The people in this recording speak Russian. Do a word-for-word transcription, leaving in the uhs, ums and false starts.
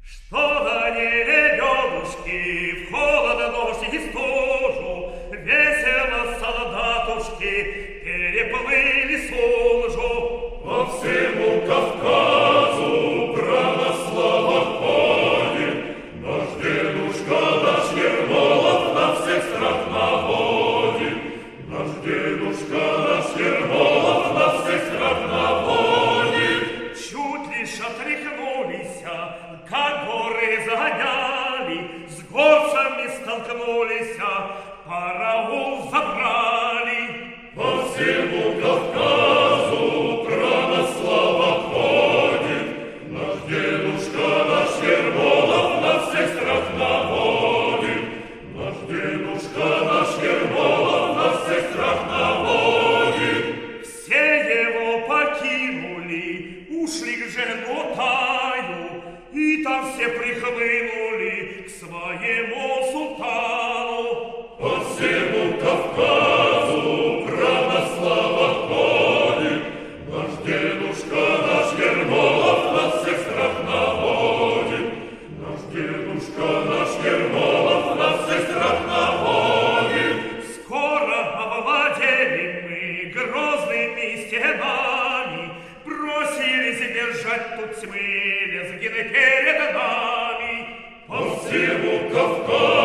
Что до лебедушки, в холод, дождь и стужу, весело солдатушки переплыли Сулжу. По всему Кавказу православа ходит, наш дедушка, наш Ермолов на всех страх наводит. Наш дедушка, наш Ермолов на всех страх наводит. Чуть лишь отряхнулись, как горы загоняли, с горцами столкнулись, караул забрали. По всему Кавказу православа ходит, наш дедушка, наш Ермолов на всех страх наводит. Наш дедушка, наш Ермолов на всех страх наводит. Все его покинули, ушли к Женгутаю, и там все прихлынули к своему султану. По всему Кавказу православа ходит, наш дедушка, наш Ермолов на всех страх наводит. Наш дедушка, наш Ермолов на всех страх наводит. Скоро овладели мы грозными стенами, бросились бежать тут тьмы, лезгины перед нами. По всему Кавказу